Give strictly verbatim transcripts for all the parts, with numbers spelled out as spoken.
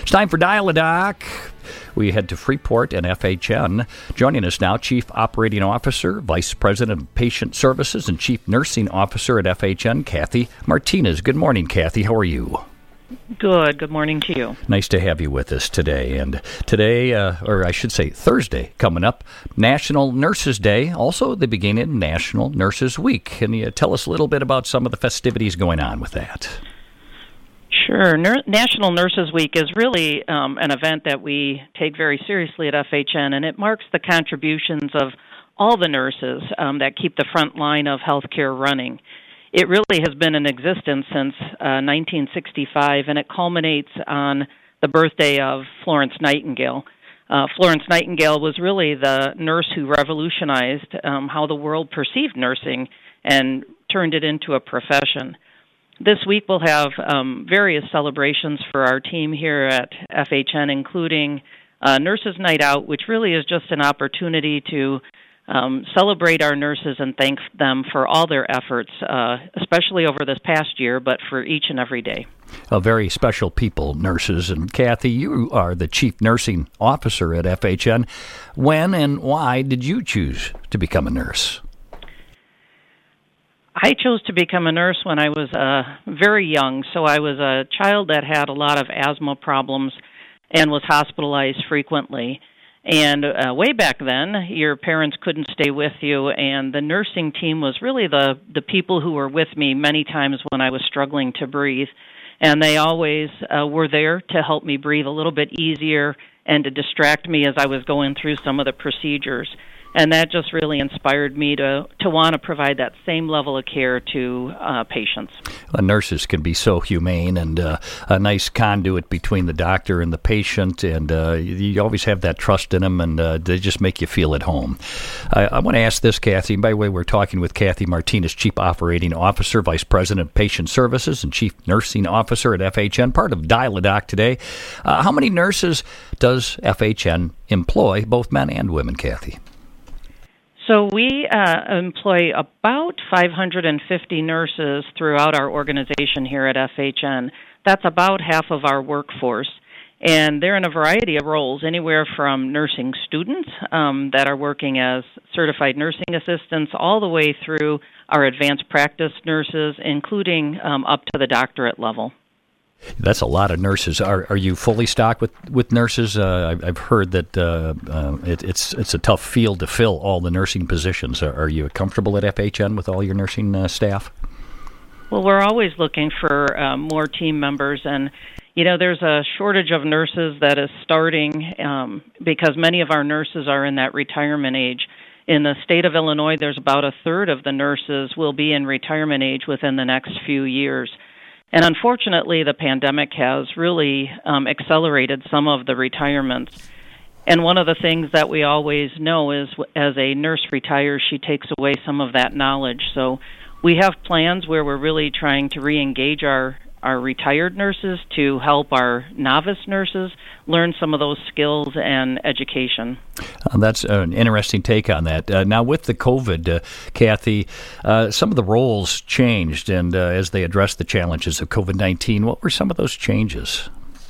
It's time for Dial-A-Doc. We head to Freeport and F H N. Joining us now, Chief Operating Officer, Vice President of Patient Services, and Chief Nursing Officer at F H N, Kathy Martinez. Good morning, Kathy. How are you? Good. Good morning to you. Nice to have you with us today. And today, uh, or I should say Thursday, coming up, National Nurses Day, also the beginning of National Nurses Week. Can you tell us a little bit about some of the festivities going on with that? Sure. Nur- National Nurses Week is really um, an event that we take very seriously at F H N, and it marks the contributions of all the nurses um, that keep the front line of healthcare running. It really has been in existence since uh, nineteen sixty-five, and it culminates on the birthday of Florence Nightingale. Uh, Florence Nightingale was really the nurse who revolutionized um, how the world perceived nursing and turned it into a profession. This week we'll have um, various celebrations for our team here at F H N, including uh, Nurses Night Out, which really is just an opportunity to um, celebrate our nurses and thank them for all their efforts, uh, especially over this past year, but for each and every day. A very special people, nurses. And Kathy, you are the Chief Nursing Officer at F H N. When and why did you choose to become a nurse? I chose to become a nurse when I was uh, very young, so I was a child that had a lot of asthma problems and was hospitalized frequently. And uh, way back then, your parents couldn't stay with you, and the nursing team was really the, the people who were with me many times when I was struggling to breathe. And they always uh, were there to help me breathe a little bit easier and to distract me as I was going through some of the procedures. And that just really inspired me to, to want to provide that same level of care to uh, patients. Uh, nurses can be so humane and uh, a nice conduit between the doctor and the patient, and uh, you always have that trust in them, and uh, they just make you feel at home. I, I want to ask this, Kathy. By the way, we're talking with Kathy Martinez, Chief Operating Officer, Vice President of Patient Services, and Chief Nursing Officer at F H N, part of Dial-A-Doc today. Uh, how many nurses does F H N employ, both men and women, Kathy? So we uh, employ about five hundred fifty nurses throughout our organization here at F H N. That's about half of our workforce. And they're in a variety of roles, anywhere from nursing students um, that are working as certified nursing assistants all the way through our advanced practice nurses, including um, up to the doctorate level. That's a lot of nurses. Are are you fully stocked with, with nurses? Uh, I've, I've heard that uh, uh, it, it's it's a tough field to fill all the nursing positions. Are, are you comfortable at F H N with all your nursing uh, staff? Well, we're always looking for uh, more team members, and you know, there's a shortage of nurses that is starting um, because many of our nurses are in that retirement age. In the state of Illinois, there's about a third of the nurses will be in retirement age within the next few years. And unfortunately, the pandemic has really um, accelerated some of the retirements. And one of the things that we always know is as a nurse retires, she takes away some of that knowledge. So we have plans where we're really trying to re-engage our, our retired nurses to help our novice nurses learn some of those skills and education. Uh, that's an interesting take on that. Uh, now, with the COVID, uh, Kathy, uh, some of the roles changed, and uh, as they addressed the challenges of COVID nineteen, what were some of those changes?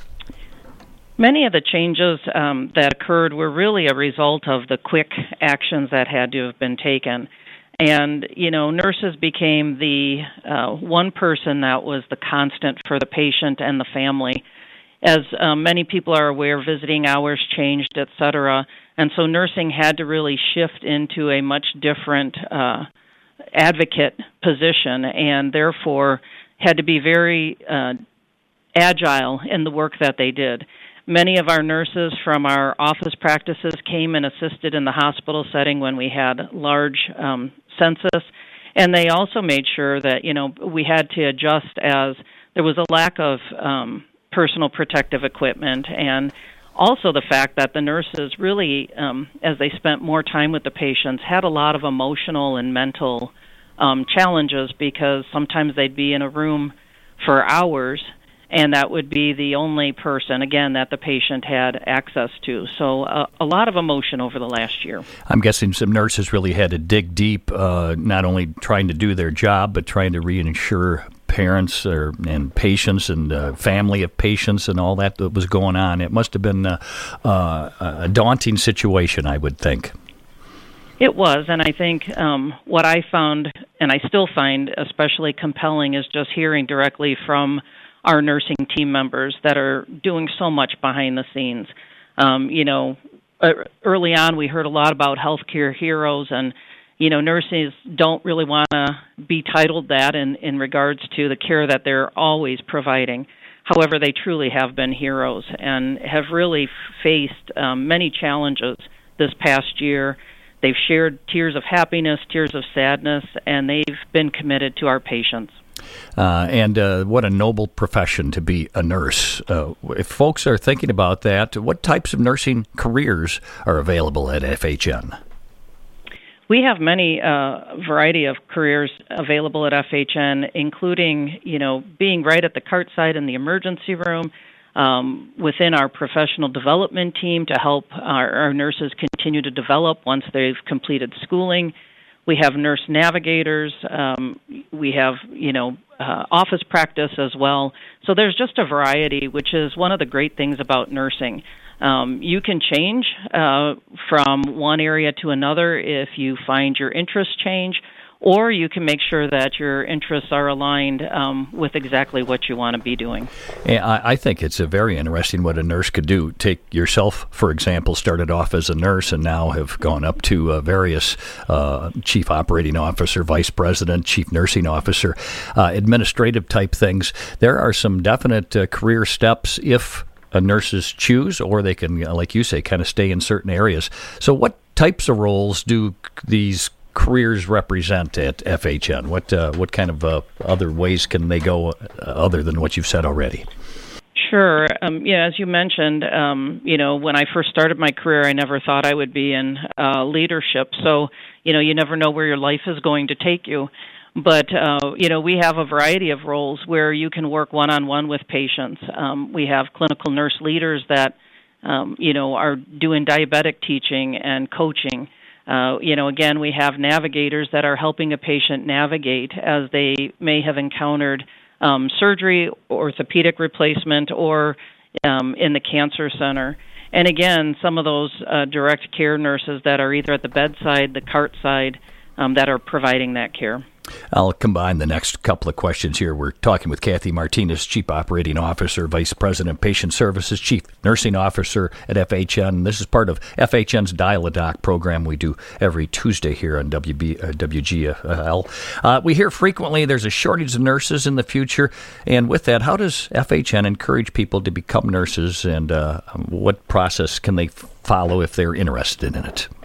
Many of the changes um, that occurred were really a result of the quick actions that had to have been taken. And, you know, nurses became the uh, one person that was the constant for the patient and the family. As um, many people are aware, visiting hours changed, et cetera, and so nursing had to really shift into a much different uh, advocate position, and therefore had to be very uh, agile in the work that they did. Many of our nurses from our office practices came and assisted in the hospital setting when we had large um, census, and they also made sure that, you know, we had to adjust as there was a lack of um, personal protective equipment, and also the fact that the nurses really, um, as they spent more time with the patients, had a lot of emotional and mental um, challenges because sometimes they'd be in a room for hours, and that would be the only person, again, that the patient had access to. So uh, a lot of emotion over the last year. I'm guessing some nurses really had to dig deep, uh, not only trying to do their job, but trying to reassure parents or, and patients and uh, family of patients and all that that was going on. It must have been uh, uh, a daunting situation, I would think. It was, and I think um, what I found, and I still find especially compelling, is just hearing directly from our nursing team members that are doing so much behind the scenes. Um, you know, early on we heard a lot about healthcare heroes, and, you know, nurses don't really want to be titled that in, in regards to the care that they're always providing. However, they truly have been heroes and have really faced um, many challenges this past year. They've shared tears of happiness, tears of sadness, and they've been committed to our patients. Uh, and uh, what a noble profession to be a nurse. Uh, if folks are thinking about that, what types of nursing careers are available at F H N? We have many uh, variety of careers available at F H N, including, you know, being right at the cart side in the emergency room, Um, within our professional development team to help our, our nurses continue to develop once they've completed schooling. We have nurse navigators. Um, we have, you know, uh, office practice as well. So there's just a variety, which is one of the great things about nursing. Um, you can change uh, from one area to another if you find your interests change, or you can make sure that your interests are aligned um, with exactly what you want to be doing. Yeah, I, I think it's a very interesting what a nurse could do. Take yourself, for example, started off as a nurse and now have gone up to uh, various uh, chief operating officer, vice president, chief nursing officer, uh, administrative type things. There are some definite uh, career steps if uh, nurses choose, or they can, like you say, kind of stay in certain areas. So what types of roles do these careers represent at F H N? What uh, what kind of uh, other ways can they go uh, other than what you've said already? Sure. Um, yeah, as you mentioned, um, you know, when I first started my career, I never thought I would be in uh, leadership. So, you know, you never know where your life is going to take you. But, uh, you know, we have a variety of roles where you can work one-on-one with patients. Um, we have clinical nurse leaders that, um, you know, are doing diabetic teaching and coaching. Uh, you know, again, we have navigators that are helping a patient navigate as they may have encountered um, surgery, orthopedic replacement, or um, in the cancer center. And again, some of those uh, direct care nurses that are either at the bedside, the cart side, um, that are providing that care. I'll combine the next couple of questions here. We're talking with Kathy Martinez, Chief Operating Officer, Vice President, Patient Services, Chief Nursing Officer at F H N. This is part of F H N's Dial-A-Doc program we do every Tuesday here on W B, uh, W G L. Uh, we hear frequently there's a shortage of nurses in the future, and with that, how does F H N encourage people to become nurses, and uh, what process can they follow if they're interested in it?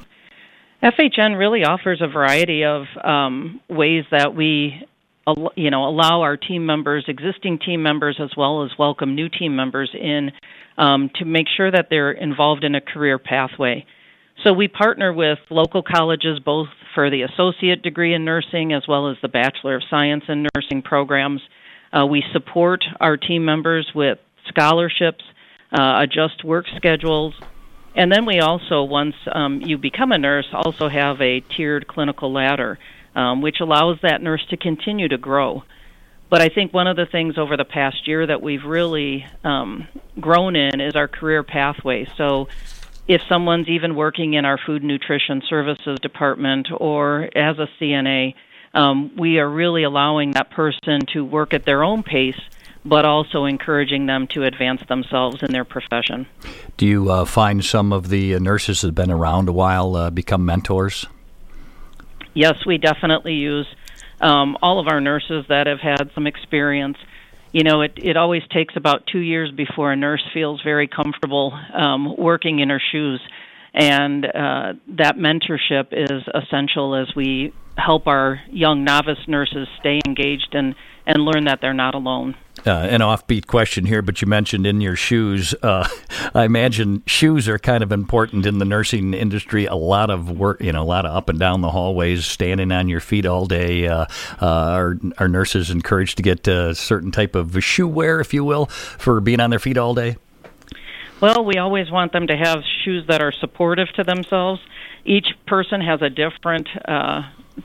F H N really offers a variety of um, ways that we, you know, allow our team members, existing team members, as well as welcome new team members in um, to make sure that they're involved in a career pathway. So we partner with local colleges, both for the associate degree in nursing as well as the Bachelor of Science in Nursing programs. Uh, we support our team members with scholarships, uh, adjust work schedules. And then we also, once um, you become a nurse, also have a tiered clinical ladder, um, which allows that nurse to continue to grow. But I think one of the things over the past year that we've really um, grown in is our career pathway. So if someone's even working in our food nutrition services department or as a C N A, um, we are really allowing that person to work at their own pace, but also encouraging them to advance themselves in their profession. Do you uh, find some of the nurses that have been around a while uh, become mentors? Yes, we definitely use um, all of our nurses that have had some experience. You know, it, it always takes about two years before a nurse feels very comfortable um, working in her shoes. And uh, that mentorship is essential as we help our young novice nurses stay engaged and, and learn that they're not alone. Uh, an offbeat question here, but you mentioned in your shoes. Uh, I imagine shoes are kind of important in the nursing industry. A lot of work, you know, a lot of up and down the hallways, standing on your feet all day. Uh, uh, are, are nurses encouraged to get a certain type of shoe wear, if you will, for being on their feet all day? Well, we always want them to have shoes that are supportive to themselves. Each person has a different uh,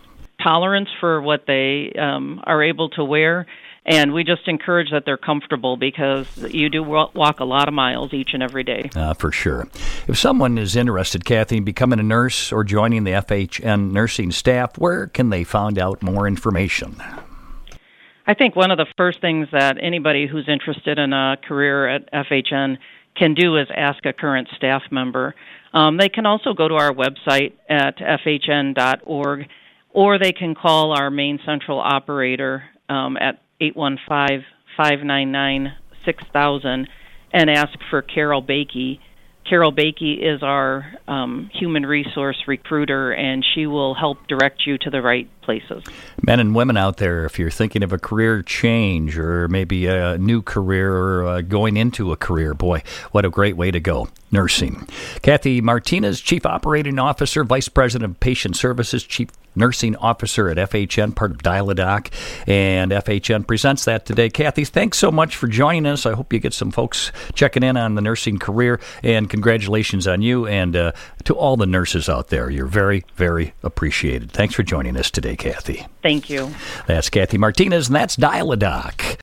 tolerance for what they um, are able to wear. And we just encourage that they're comfortable because you do walk a lot of miles each and every day. Uh, for sure. If someone is interested, Kathy, in becoming a nurse or joining the F H N nursing staff, where can they find out more information? I think one of the first things that anybody who's interested in a career at F H N can do is ask a current staff member. Um, they can also go to our website at f h n dot org, or they can call our main central operator um, at eight one five, five nine nine, six thousand and ask for Carol Bakey. Carol Bakey is our um, human resource recruiter, and she will help direct you to the right places. Men and women out there, if you're thinking of a career change or maybe a new career or uh, going into a career, boy, what a great way to go. Nursing. Kathy Martinez, Chief Operating Officer, Vice President of Patient Services, Chief Nursing Officer at F H N, part of Dial-A-Doc, and F H N presents that today. Kathy, thanks so much for joining us. I hope you get some folks checking in on the nursing career, and congratulations on you and uh, to all the nurses out there. You're very, very appreciated. Thanks for joining us today, Kathy. Thank you. That's Kathy Martinez, and that's Dial-A-Doc.